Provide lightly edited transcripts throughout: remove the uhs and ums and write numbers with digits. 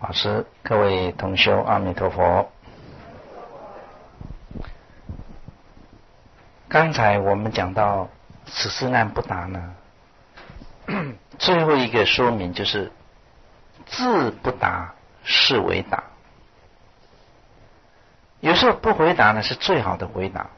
法师，各位同修，阿弥陀佛。刚才我们讲到此事难不达呢，最后一个说明就是自不答是为答。有时候不回答呢是最好的回答。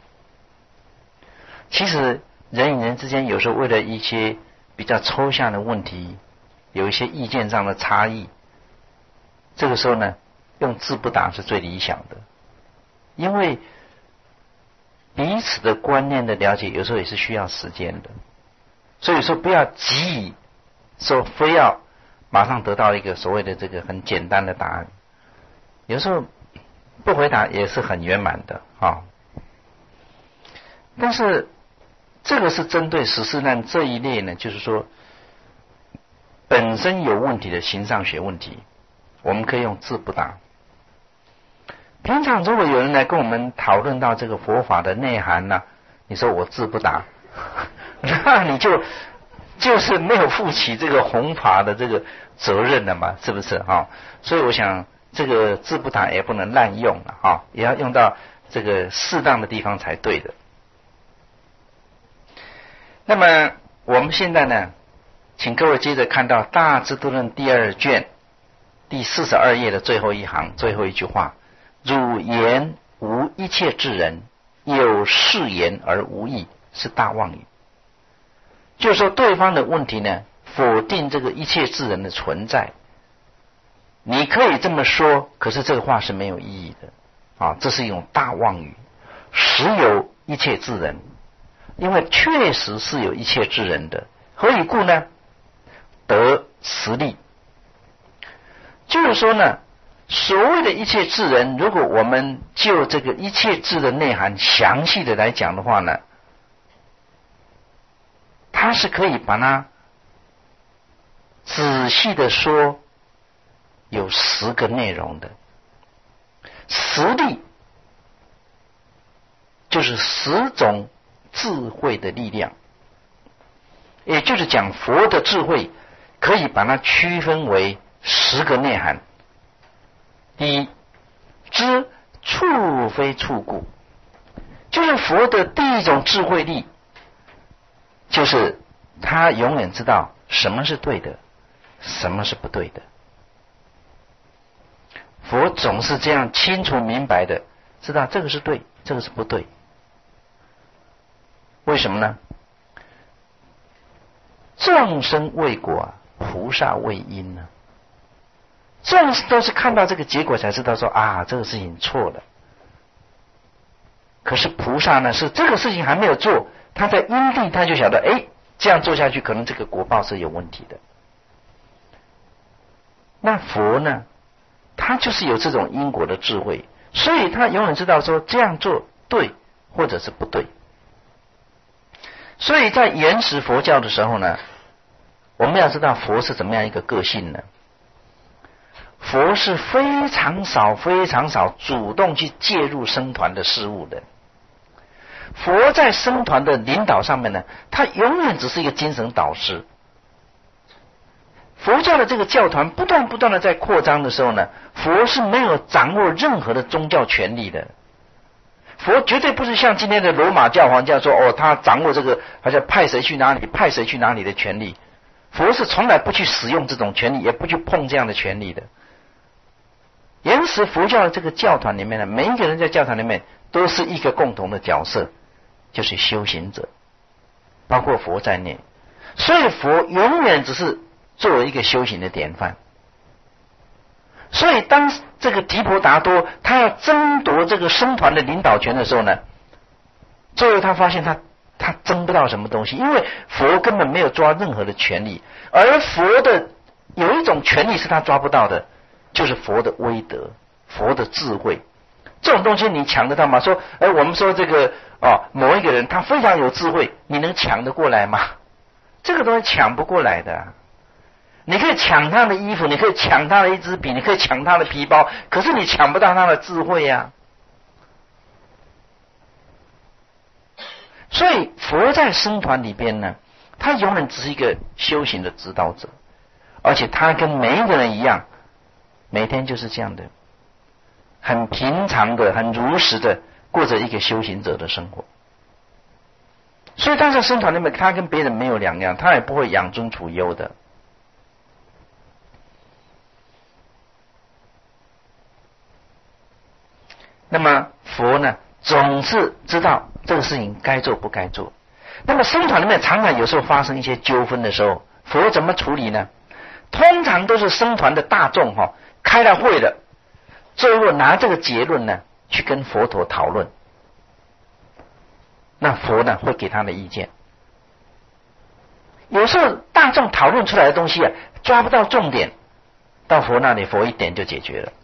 其实人与人之间有时候为了一些比较抽象的问题，有一些意见上的差异，这个时候呢用自不答是最理想的，因为彼此的观念的了解有时候也是需要时间的，所以说不要急于说非要马上得到一个所谓的这个很简单的答案，有时候不回答也是很圆满的啊。但是这个是针对十四难这一类呢，就是说本身有问题的形上学问题，我们可以用自不答。平常如果有人来跟我们讨论到这个佛法的内涵呢，你说我自不答，那你就是没有负起这个弘法的这个责任了嘛，是不是啊？所以我想这个自不答也不能滥用了啊，也要用到这个适当的地方才对的。那么我们现在呢，请各位接着看到《大智度论》第2卷第42页的最后一行，最后一句话：汝言无一切智人，有是言而无义，是大妄语。就是说对方的问题呢，否定这个一切智人的存在。你可以这么说，可是这个话是没有意义的啊，这是一种大妄语。实有一切智人，因为确实是有一切智人的。何以故呢？得实力。就是说呢，所谓的一切智人，如果我们就这个一切智的内涵详细的来讲的话呢，它是可以把它仔细的说，有10个内容的。实力就是10种智慧的力量，也就是讲佛的智慧可以把它区分为10个内涵。第一，知处非处故，就是佛的第一种智慧力，就是他永远知道什么是对的，什么是不对的。佛总是这样清楚明白的知道这个是对，这个是不对。为什么呢？众生为果，菩萨为因呢。众生都是看到这个结果才知道说啊，这个事情错了。可是菩萨呢，是这个事情还没有做，他在因地他就晓得，这样做下去可能这个果报是有问题的。那佛呢，他就是有这种因果的智慧，所以他永远知道说这样做对或者是不对。所以在原始佛教的时候呢，我们要知道佛是怎么样一个个性呢？佛是非常少主动去介入僧团的事务的。佛在僧团的领导上面呢，他永远只是一个精神导师。佛教的这个教团不断的在扩张的时候呢，佛是没有掌握任何的宗教权力的。佛绝对不是像今天的罗马教皇这样说，他掌握这个好像派谁去哪里的权利。佛是从来不去使用这种权利，也不去碰这样的权利的。原始佛教的这个教团里面呢，每一个人在教团里面都是一个共同的角色，就是修行者，包括佛在内。所以佛永远只是作为一个修行的典范。所以当这个提婆达多他要争夺这个僧团的领导权的时候呢，最后他发现他争不到什么东西，因为佛根本没有抓任何的权利，而佛的有一种权利是他抓不到的，就是佛的威德，佛的智慧。这种东西你抢得到吗？说我们说这个某一个人他非常有智慧，你能抢得过来吗？这个东西抢不过来的。你可以抢他的衣服，你可以抢他的一支笔，你可以抢他的皮包，可是你抢不到他的智慧啊。所以佛在僧团里边呢，他永远只是一个修行的指导者，而且他跟每一个人一样， 每天就是这样的，很平常的、很如实的过着一个修行者的生活。所以，他在僧团里面，他跟别人没有两样，他也不会养尊处优的。那么佛呢，总是知道这个事情该做不该做。那么僧团里面常常有时候发生一些纠纷的时候，佛怎么处理呢？通常都是僧团的大众开了会了，最后拿这个结论呢去跟佛陀讨论。那佛呢会给他的意见。有时候大众讨论出来的东西抓不到重点，到佛那里佛一点就解决了。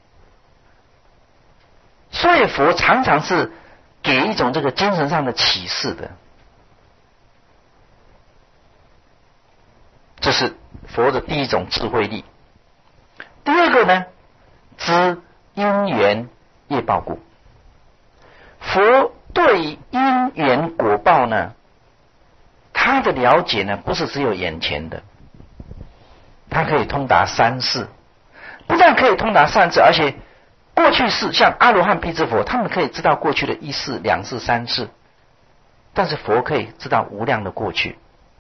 所以佛常常是给一种这个精神上的启示的。这是佛的第一种智慧力。第二个呢，知因缘业报故。佛对因缘果报呢，他的了解呢，不是只有眼前的，他可以通达三世，不但可以通达三世，而且过去世，像阿罗汉、辟支佛，他们可以知道过去的一世、两世、三世，但是佛可以知道无量的过去。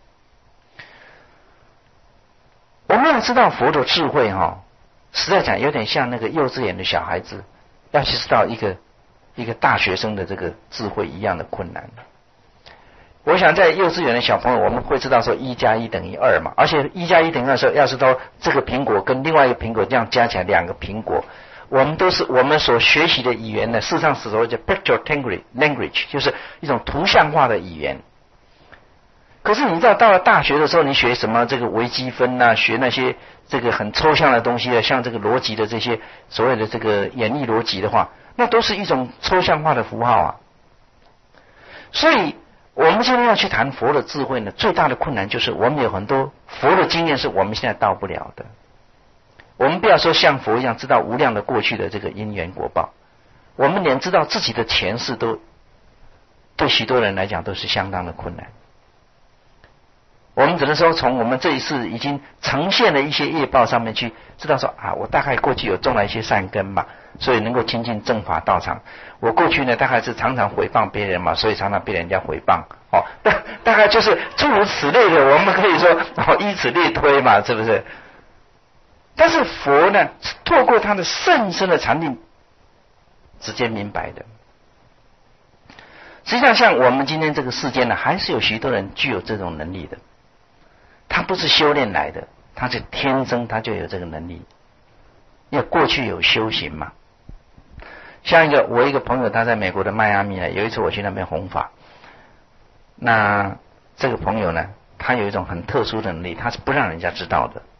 我们要知道佛的智慧实在讲有点像那个幼稚园的小孩子要去知道一个大学生的这个智慧一样的困难。我想在幼稚园的小朋友，我们会知道说1+1等于2嘛，而且1+1等于2的时候，要是说这个苹果跟另外一个苹果这样加起来2个苹果，我们所学习的语言呢，事实上是所谓叫 picture language， 就是一种图像化的语言。可是你知道到了大学的时候，你学什么这个微积分学那些这个很抽象的东西像这个逻辑的这些所谓的这个演绎逻辑的话，那都是一种抽象化的符号所以我们现在要去谈佛的智慧呢，最大的困难就是我们有很多佛的经验是我们现在到不了的。我们不要说像佛一样知道无量的过去的这个因缘果报，我们连知道自己的前世都对许多人来讲都是相当的困难。我们只能说从我们这一世已经呈现的一些业报上面去知道说我大概过去有种了一些善根嘛，所以能够亲近正法道场。我过去呢大概是常常诽谤别人嘛，所以常常被人家诽谤大概就是诸如此类的，我们可以说依此类推嘛，是不是？但是佛呢透过他的甚深的禅定直接明白的。实际上像我们今天这个世间呢，还是有许多人具有这种能力的。他不是修炼来的，他是天生他就有这个能力，因为过去有修行嘛。像我一个朋友，他在美国的迈阿密有一次我去那边弘法，那这个朋友呢，他有一种很特殊的能力，他是不让人家知道的。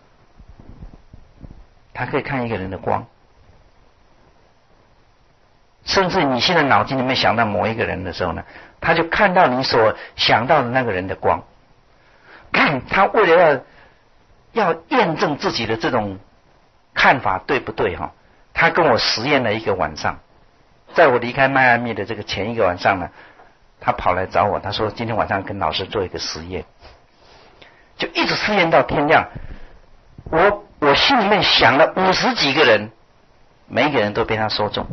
他可以看一个人的光，甚至你现在脑筋里面想到某一个人的时候呢，他就看到你所想到的那个人的光。他为了要验证自己的这种看法对不对他跟我实验了一个晚上。在我离开迈阿密的这个前一个晚上呢，他跑来找我，他说今天晚上跟老师做一个实验，就一直实验到天亮。我心里面想了50几个人，每一个人都被他说中，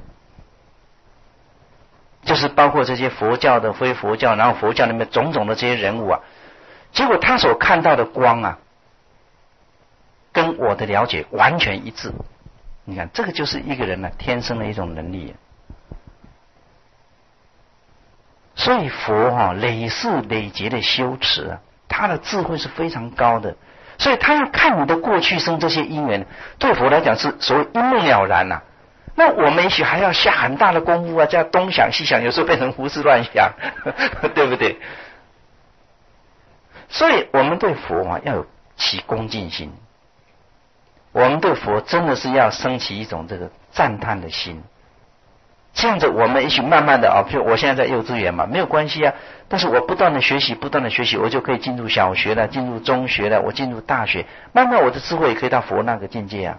就是包括这些佛教的、非佛教，然后佛教里面种种的这些人物结果他所看到的光跟我的了解完全一致。你看，这个就是一个人天生的一种能力。所以佛累世累劫的修持他的智慧是非常高的。所以他要看你的过去生这些因缘，对佛来讲是所谓一目了然那我们也许还要下很大的功夫这样东想西想，有时候变成胡思乱想对不对？所以我们对佛要有起恭敬心，我们对佛真的是要升起一种这个赞叹的心。这样子我们也许慢慢的譬如我现在在幼稚园嘛，没有关系但是我不断的学习，我就可以进入小学了，进入中学了，我进入大学，慢慢我的智慧也可以到佛那个境界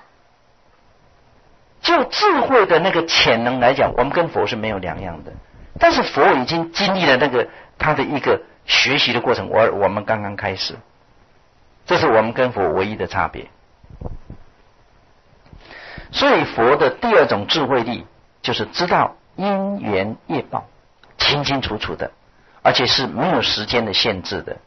就智慧的那个潜能来讲，我们跟佛是没有两样的。但是佛已经经历了那个他的一个学习的过程，我们刚刚开始，这是我们跟佛唯一的差别。 所以佛的第二种智慧力就是知道因缘业报，清清楚楚的，而且是没有时间的限制的。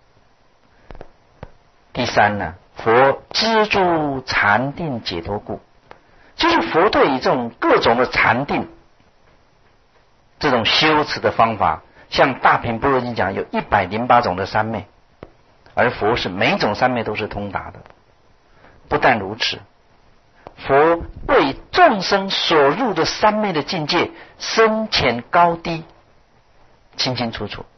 第三呢，佛知诸禅定解脱故，就是佛对于这种各种的禅定这种修持的方法，像大品般若经讲有108种的三昧，而佛是每一种三昧都是通达的。不但如此，佛对众生所入的三昧的境界深浅高低清清楚楚。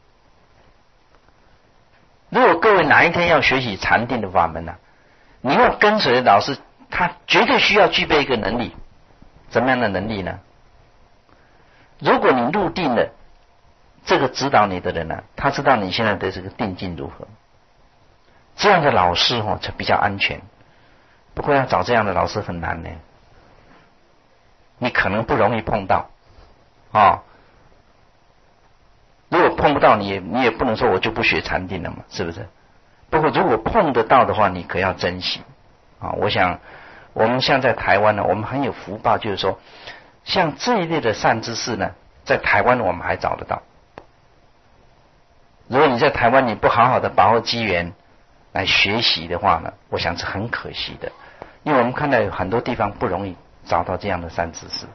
如果各位哪一天要学习禅定的法门呢，你要跟随的老师，他绝对需要具备一个能力。怎么样的能力呢？如果你入定了，这个指导你的人呢，他知道你现在的这个定境如何，这样的老师才比较安全。不过要找这样的老师很难呢，你可能不容易碰到如果碰不到你也不能说我就不学禅定了嘛，是不是？不过如果碰得到的话，你可要珍惜我想我们像在台湾呢，我们很有福报，就是说像这一类的善知识呢，在台湾我们还找得到。如果你在台湾你不好好的把握机缘来学习的话呢，我想是很可惜的，因为我们看到有很多地方不容易找到这样的善知识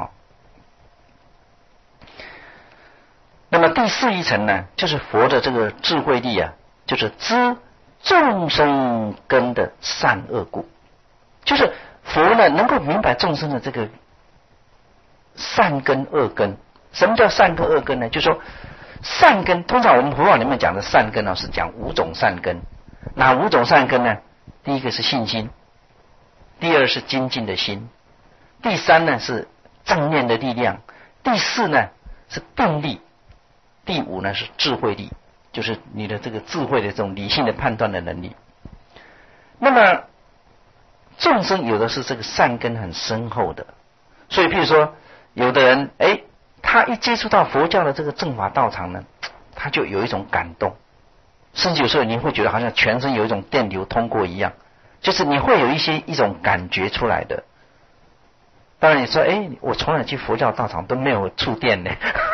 那么第四一层呢，就是佛的这个智慧力啊，就是知众生根的善恶故，就是佛呢能够明白众生的这个善根恶根。什么叫善根恶根呢？就是说善根，通常我们佛法里面讲的善根是讲5种善根。哪5种善根呢？第一个是信心，第二是精进的心，第三呢是正念的力量，第四呢是定力，第5呢是智慧力，就是你的这个智慧的这种理性的判断的能力。那么众生有的是这个善根很深厚的，所以譬如说有的人他一接触到佛教的这个正法道场呢，他就有一种感动，甚至有时候你会觉得好像全身有一种电流通过一样，就是你会有一种感觉出来的。当然你说我从来去佛教道场都没有触电呢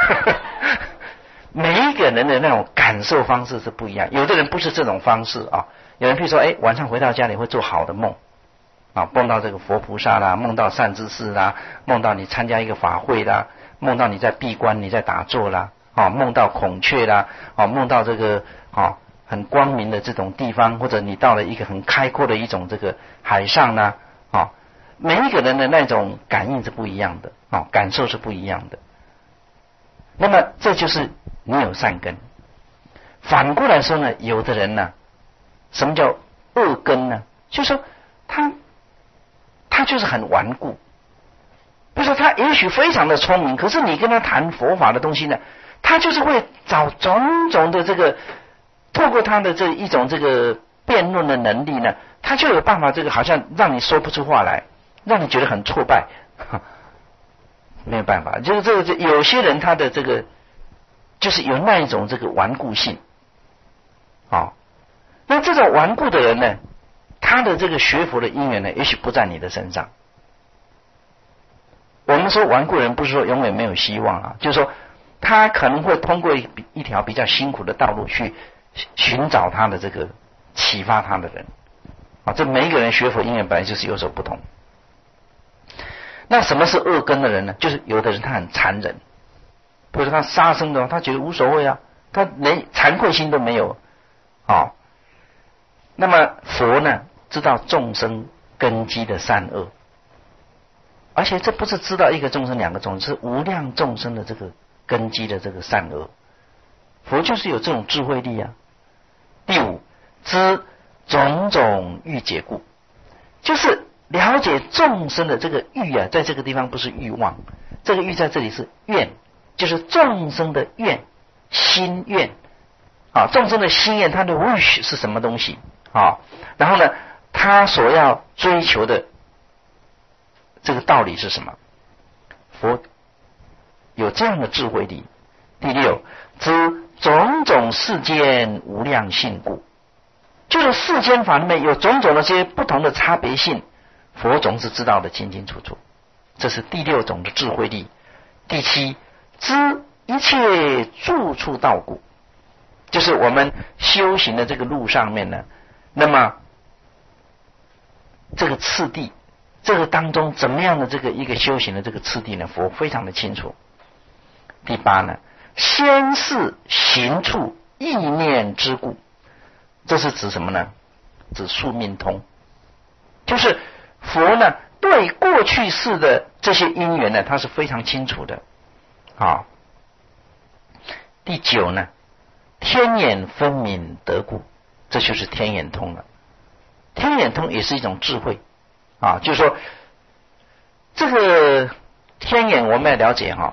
每一个人的那种感受方式是不一样，有的人不是这种方式有人譬如说晚上回到家里会做好的梦梦到这个佛菩萨啦，梦到善知识啦，梦到你参加一个法会啦，梦到你在闭关你在打坐啦梦到孔雀啦梦到这个很光明的这种地方，或者你到了一个很开阔的一种这个海上啦每一个人的那种感应是不一样的感受是不一样的。那么这就是你有善根。反过来说呢，有的人呢，什么叫恶根呢？就是说他就是很顽固，比如说他也许非常的聪明，可是你跟他谈佛法的东西呢，他就是会找种种的这个，透过他的这一种这个辩论的能力呢，他就有办法这个好像让你说不出话来，让你觉得很挫败没有办法，就是这个有些人他的这个就是有那一种这个顽固性那这种顽固的人呢，他的这个学佛的因缘呢，也许不在你的身上。我们说顽固人不是说永远没有希望就是说他可能会通过一条比较辛苦的道路去寻找他的这个启发他的人这每一个人学佛因缘本来就是有所不同。那什么是恶根的人呢？就是有的人他很残忍，比如说他杀生的话，他觉得无所谓他连惭愧心都没有那么佛呢，知道众生根基的善恶，而且这不是知道一个众生两个众生，是无量众生的这个根基的这个善恶。佛就是有这种智慧力第5，知种种欲解故，就是了解众生的这个欲在这个地方不是欲望，这个欲在这里是愿，就是众生的愿，心愿众生的心愿，他的 wish 是什么东西然后呢，他所要追求的这个道理是什么？佛有这样的智慧力。第6，知种种世间无量性故，就是世间法里面有种种的些不同的差别性，佛总是知道的清清楚楚这是第6种的智慧力。第7，知一切住处道故，就是我们修行的这个路上面呢，那么这个次第，这个当中怎么样的这个一个修行的这个次第呢，佛非常的清楚。第8呢，先是行处意念之故，这是指什么呢？指宿命通，就是佛呢对过去世的这些因缘呢，他是非常清楚的。好，第9呢，天眼分明得故，这就是天眼通了。天眼通也是一种智慧啊，就是说这个天眼我们要了解哈。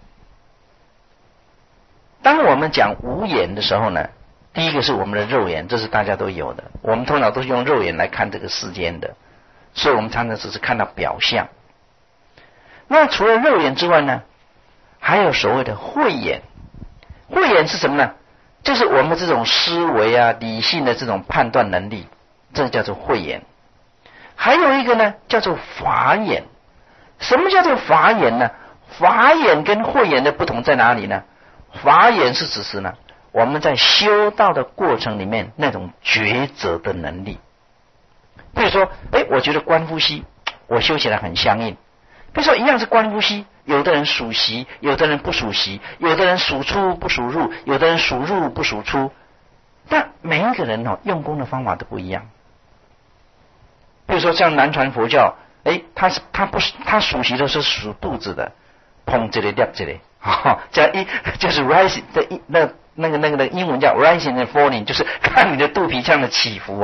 当我们讲无眼的时候呢，第一个是我们的肉眼，这是大家都有的，我们通常都是用肉眼来看这个世间的，所以我们常常只是看到表象。那除了肉眼之外呢，还有所谓的慧眼。慧眼是什么呢？就是我们这种思维啊、理性的这种判断能力，这叫做慧眼。还有一个呢，叫做法眼。什么叫做法眼呢？法眼跟慧眼的不同在哪里呢？法眼是指是呢，我们在修道的过程里面那种抉择的能力。比如说，我觉得观呼吸，我修起来很相应。比如说，一样是观呼吸，有的人数息，有的人不数息，有的人数出不数入，有的人数入不数出。但每一个人用功的方法都不一样。比如说，像南传佛教，他数息的是数肚子的，碰这里掉这里。这样就是 rising 的那个英文叫 rising and falling， 就是看你的肚皮腔的起伏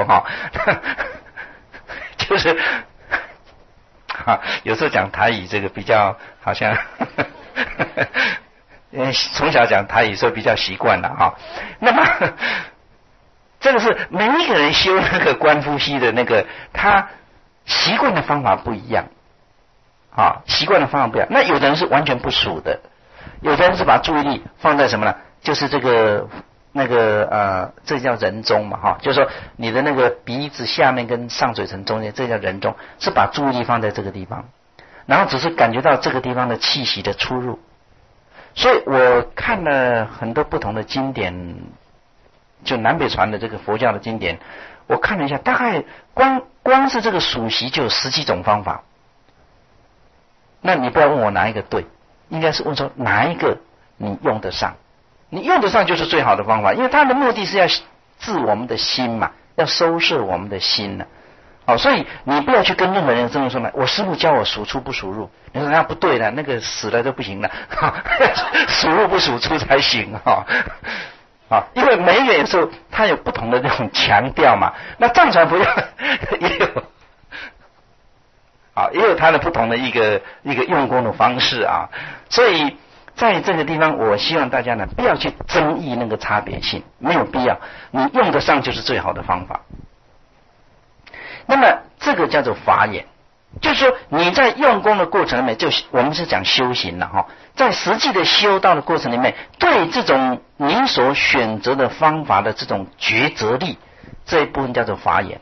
就是有时候讲台语这个比较好像从小讲台语所以比较习惯了那么这个是每一个人修那个观呼吸的那个他习惯的方法不一样习惯的方法不一样。那有的人是完全不数的，有的人是把注意力放在什么呢？就是这个这叫人中嘛就是说你的那个鼻子下面跟上嘴唇中间，这叫人中，是把注意力放在这个地方，然后只是感觉到这个地方的气息的出入。所以我看了很多不同的经典，就南北传的这个佛教的经典，我看了一下，大概光是这个数息就有10几种方法。那你不要问我哪一个对，应该是问说哪一个你用得上，你用得上就是最好的方法，因为它的目的是要治我们的心嘛，要收摄我们的心呢。所以你不要去跟任何人这么说呢，我师父教我数出不数入，你说那不对了，那个死了都不行了数入不数出才行因为每一个有时候它有不同的那种强调嘛。那藏传佛教也有它的不同的一个用功的方式所以在这个地方我希望大家呢不要去争议那个差别性，没有必要，你用得上就是最好的方法。那么这个叫做法眼，就是说你在用功的过程里面，我们是讲修行了在实际的修道的过程里面，对这种你所选择的方法的这种抉择力，这一部分叫做法眼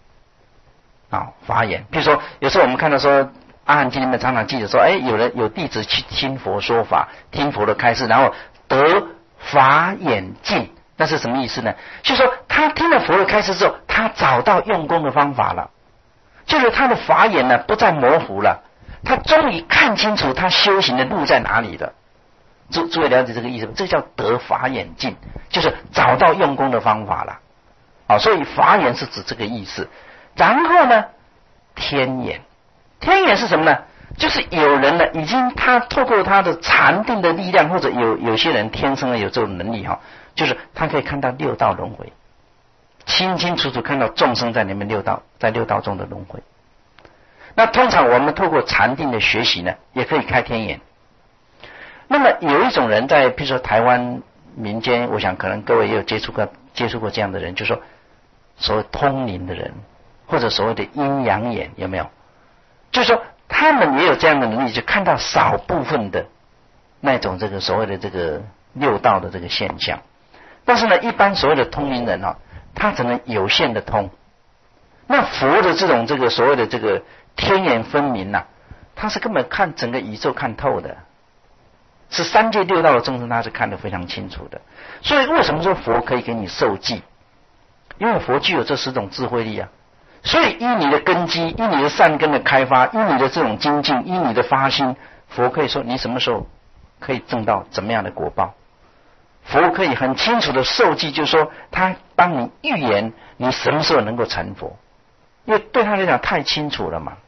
法眼。比如说有时候我们看到说阿含经里面常常记着说有弟子去听佛说法，听佛的开示，然后得法眼净，那是什么意思呢？就是说他听了佛的开示之后，他找到用功的方法了，就是他的法眼呢不再模糊了，他终于看清楚他修行的路在哪里了。诸位了解这个意思吗？这叫得法眼净，就是找到用功的方法了所以法眼是指这个意思。然后呢，天眼，天眼是什么呢？就是有人呢已经他透过他的禅定的力量，或者有些人天生的有这种能力就是他可以看到六道轮回，清清楚楚看到众生在里面在六道中的轮回。那通常我们透过禅定的学习呢，也可以开天眼。那么有一种人在比如说台湾民间，我想可能各位也有接触过这样的人，就是说所谓通灵的人，或者所谓的阴阳眼，有没有？就是说他们也有这样的能力，就看到少部分的那种这个所谓的这个六道的这个现象。但是呢，一般所谓的通灵人他只能有限的通。那佛的这种这个所谓的这个天眼分明他是根本看整个宇宙看透的，是三界六道的众生他是看得非常清楚的。所以为什么说佛可以给你受记？因为佛具有这10种智慧力啊。所以依你的根基，依你的善根的开发，依你的这种精进，依你的发心，佛可以说你什么时候可以证到怎么样的果报。佛可以很清楚的受记，就是说他帮你预言你什么时候能够成佛，因为对他来讲太清楚了嘛。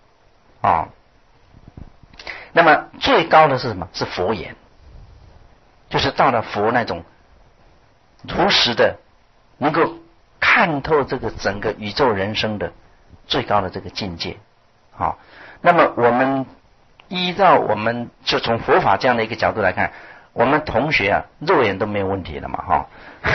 那么最高的是什么？是佛言，就是到了佛那种如实的能够看透这个整个宇宙人生的最高的这个境界。那么我们依照我们就从佛法这样的一个角度来看，我们同学啊肉眼都没有问题了嘛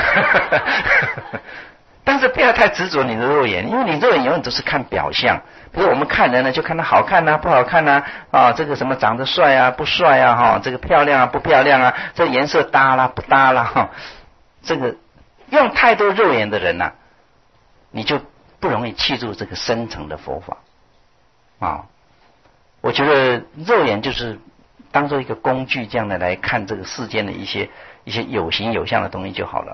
但是不要太执着你的肉眼，因为你肉眼永远都是看表象。比如我们看人呢，就看他好看啊不好看啊，这个什么长得帅啊不帅啊这个漂亮啊不漂亮啊，这颜色搭啦不搭啦这个用太多肉眼的人呐，你就不容易契入这个深层的佛法我觉得肉眼就是当做一个工具，这样的来看这个世间的一些有形有相的东西就好了。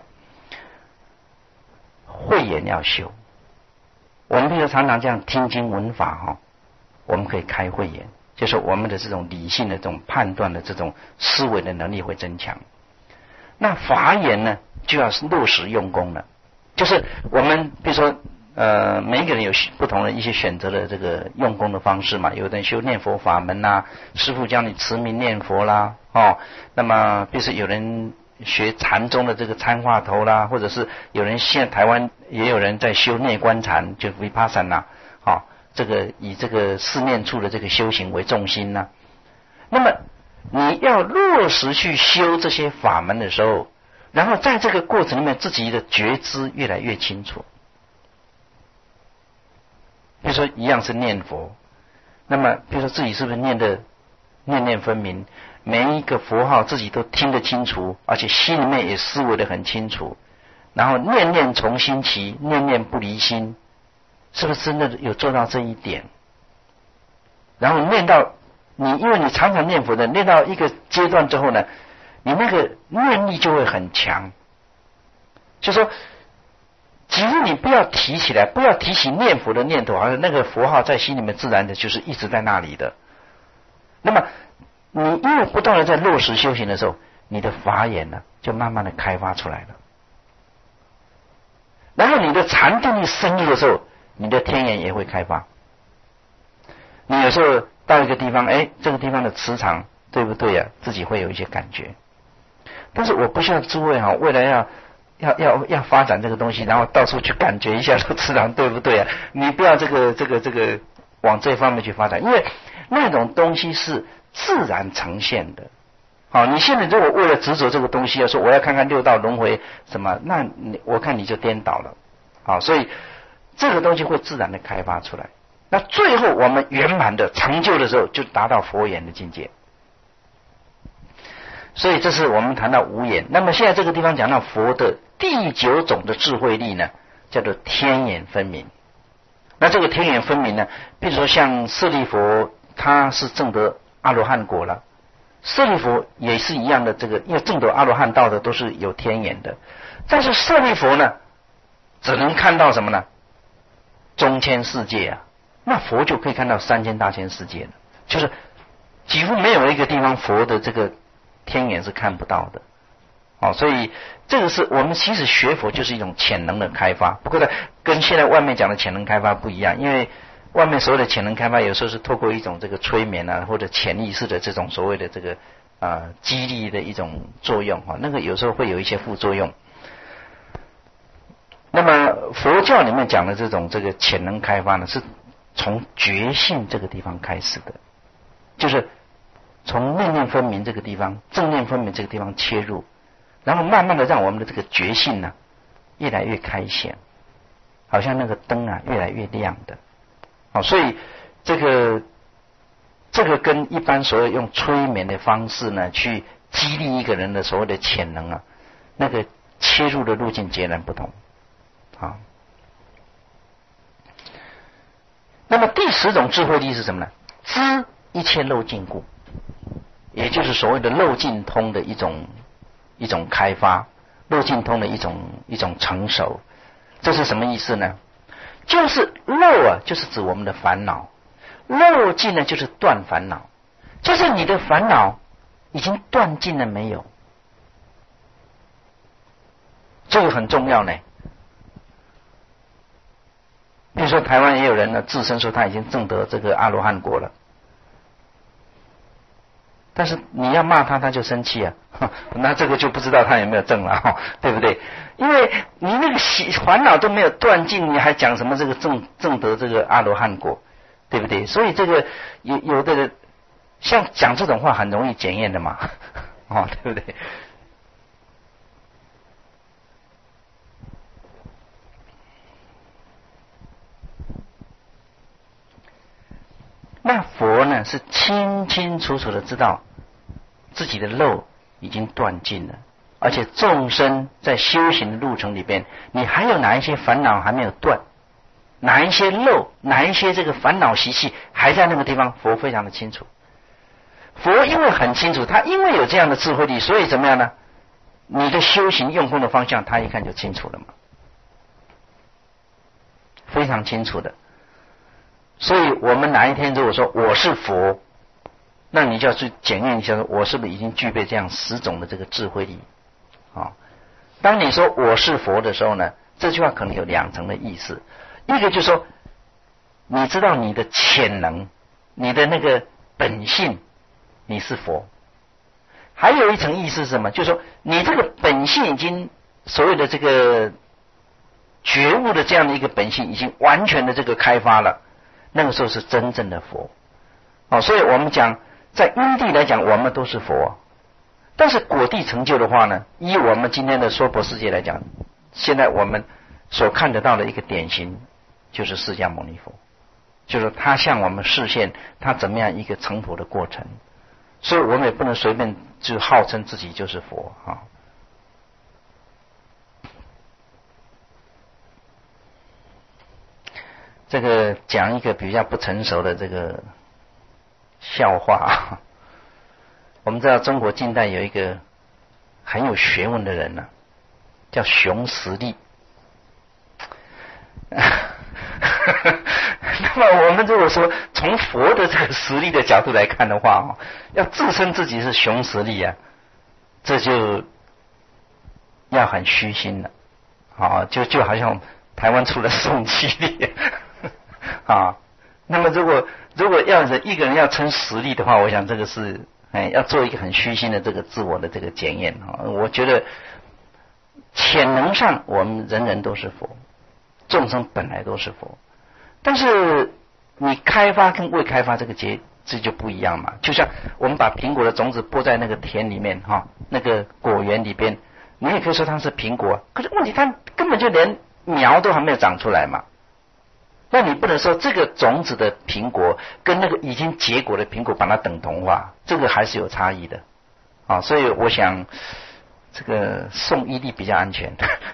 慧眼要修，我们比如常常这样听经闻法我们可以开慧眼，就是我们的这种理性的这种判断的这种思维的能力会增强。那法眼呢，就要落实用功了，就是我们比如说每一个人有不同的一些选择的这个用功的方式嘛，有的人修念佛法门师父教你持名念佛啦那么比如说有人学禅宗的这个参话头啦，或者是有人现在台湾也有人在修内观禅，就 Vipassana 这个以这个四念处的这个修行为重心那么你要落实去修这些法门的时候，然后在这个过程里面自己的觉知越来越清楚。比如说一样是念佛，那么比如说自己是不是念的念念分明，每一个佛号自己都听得清楚，而且心里面也思维得很清楚，然后念念从心起，念念不离心，是不是真的有做到这一点？然后念到你，因为你常常念佛的，念到一个阶段之后呢，你那个念力就会很强，就说几乎你不要提起来，不要提起念佛的念头，好像那个佛号在心里面自然的就是一直在那里的。那么你因为不断的在落实修行的时候，你的法眼呢就慢慢的开发出来了。然后你的禅定力深入的时候，你的天眼也会开发。你有时候到一个地方，这个地方的磁场对不对啊？自己会有一些感觉。但是我不像诸位为了要发展这个东西，然后到处去感觉一下这个磁场对不对啊？你不要这个往这方面去发展，因为那种东西是自然呈现的。你现在如果为了执着这个东西，要说我要看看六道轮回什么，那我看你就颠倒了。所以这个东西会自然的开发出来。那最后我们圆满的成就的时候，就达到佛眼的境界。所以这是我们谈到无眼。那么现在这个地方讲到佛的第9种的智慧力呢，叫做天眼分明。那这个天眼分明呢，比如说像舍利佛，他是证得阿罗汉果了，舍利佛也是一样的，这个因为证得阿罗汉道的都是有天眼的，但是舍利佛呢，只能看到什么呢？中千世界啊，那佛就可以看到3000大千世界了，就是几乎没有一个地方佛的这个天眼是看不到的。所以这个是我们其实学佛就是一种潜能的开发，不过呢，跟现在外面讲的潜能开发不一样，因为外面所谓的潜能开发有时候是透过一种这个催眠或者潜意识的这种所谓的这个激励的一种作用那个有时候会有一些副作用。那么佛教里面讲的这种这个潜能开发呢，是从觉性这个地方开始的，就是从念念分明这个地方，正念分明这个地方切入，然后慢慢的让我们的这个觉性呢越来越开显，好像那个灯越来越亮的。所以这个跟一般所谓用催眠的方式呢去激励一个人的所谓的潜能那个切入的路径截然不同。那么第10种智慧力是什么呢？知一切漏尽故，也就是所谓的漏尽通的一种开发，漏尽通的一种成熟。这是什么意思呢？就是漏啊，就是指我们的烦恼；漏尽呢，就是断烦恼。就是你的烦恼已经断尽了没有？这个很重要呢。比如说台湾也有人呢自称说他已经证得这个阿罗汉果了，但是你要骂他，他就生气啊，那这个就不知道他有没有证了，对不对？因为你那个烦恼都没有断尽，你还讲什么这个证得这个阿罗汉果，对不对？所以这个有的人像讲这种话很容易检验的嘛，对不对？那佛呢是清清楚楚的知道自己的漏已经断尽了，而且众生在修行的路程里边，你还有哪一些烦恼还没有断，哪一些漏，哪一些这个烦恼习气还在那个地方，佛非常的清楚。佛因为很清楚，他因为有这样的智慧力，所以怎么样呢？你的修行用功的方向他一看就清楚了嘛，非常清楚的。所以我们哪一天如果说我是佛，那你就要去检验一下，我是不是已经具备这样10种的这个智慧力啊？当你说我是佛的时候呢，这句话可能有2层的意思。一个就是说，你知道你的潜能，你的那个本性，你是佛。还有一层意思是什么？就是说你这个本性已经所谓的这个觉悟的这样的一个本性已经完全的这个开发了，那个时候是真正的佛。所以我们讲在因地来讲我们都是佛，但是果地成就的话呢，以我们今天的娑婆世界来讲，现在我们所看得到的一个典型就是释迦牟尼佛，就是他向我们示现他怎么样一个成佛的过程。所以我们也不能随便就号称自己就是佛啊。这个讲一个比较不成熟的这个笑话。我们知道中国近代有一个很有学问的人呢，叫熊十力。那么我们如果说从佛的这个实力的角度来看的话，要自称自己是熊十力啊，这就要很虚心了就好像台湾出了宋七力那么如果要一个人要称实力的话，我想这个是要做一个很虚心的这个自我的这个检验我觉得潜能上我们人人都是佛，众生本来都是佛，但是你开发跟未开发这就不一样嘛。就像我们把苹果的种子播在那个田里面那个果园里边，你也可以说它是苹果，可是问题它根本就连苗都还没有长出来嘛。那你不能说这个种子的苹果跟那个已经结果的苹果把它等同化，这个还是有差异的所以我想这个宋一力比较安全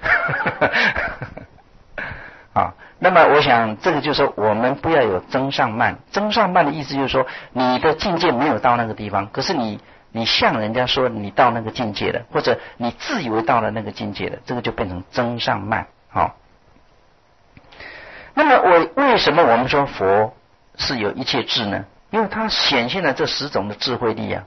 那么我想这个就是说我们不要有增上慢。增上慢的意思就是说你的境界没有到那个地方，可是你向人家说你到那个境界了，或者你自以为到了那个境界了，这个就变成增上慢那么为什么我们说佛是有一切智呢？因为它显现了这10种的智慧力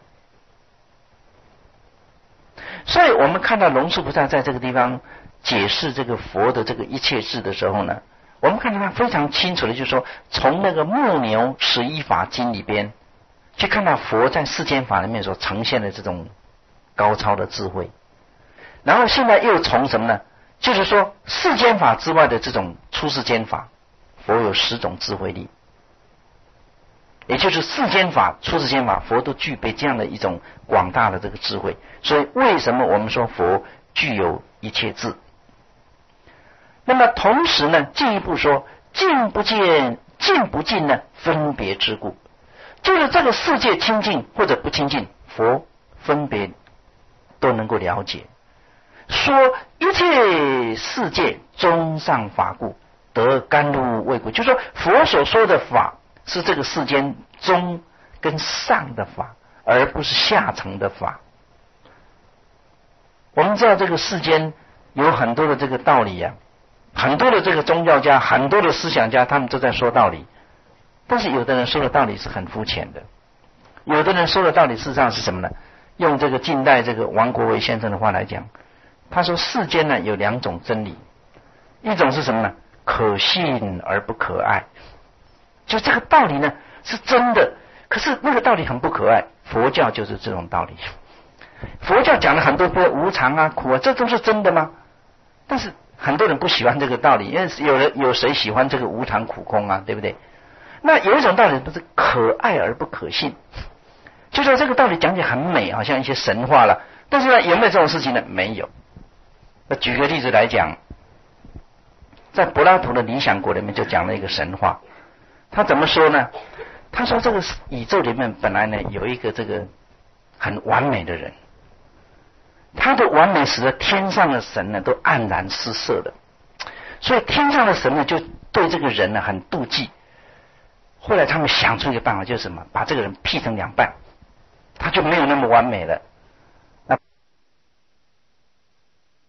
所以我们看到龙树菩萨在这个地方解释这个佛的这个一切智的时候呢，我们看到他非常清楚的就是说，从那个木牛11法经里边去看到佛在世间法里面所呈现的这种高超的智慧，然后现在又从什么呢？就是说世间法之外的这种出世间法，佛有10种智慧力，也就是世间法、出世间法，佛都具备这样的一种广大的这个智慧。所以为什么我们说佛具有一切智？那么同时呢，进一步说尽不尽呢，分别之故，就是这个世界清净或者不清净，佛分别都能够了解。说一切世界中上法故，得甘露未故，就是说佛所说的法是这个世间中跟上的法，而不是下层的法。我们知道这个世间有很多的这个道理啊，很多的这个宗教家，很多的思想家，他们都在说道理。但是有的人说的道理是很肤浅的，有的人说的道理事实上是什么呢？用这个近代这个王国维先生的话来讲，他说世间呢有两种真理，一种是什么呢？可信而不可爱。就这个道理呢是真的，可是那个道理很不可爱。佛教就是这种道理。佛教讲了很多无常啊、苦啊，这都是真的吗？但是很多人不喜欢这个道理，因为有谁喜欢这个无常苦空啊，对不对？那有一种道理不是可爱而不可信，就说这个道理讲起来很美，好像一些神话了，但是呢，有没有这种事情呢？没有。那举个例子来讲，在柏拉图的《理想国》里面就讲了一个神话，他怎么说呢？他说这个宇宙里面本来呢有一个这个很完美的人，他的完美使得天上的神呢都黯然失色了，所以天上的神呢就对这个人呢很妒忌。后来他们想出一个办法，就是什么？把这个人劈成两半，他就没有那么完美了。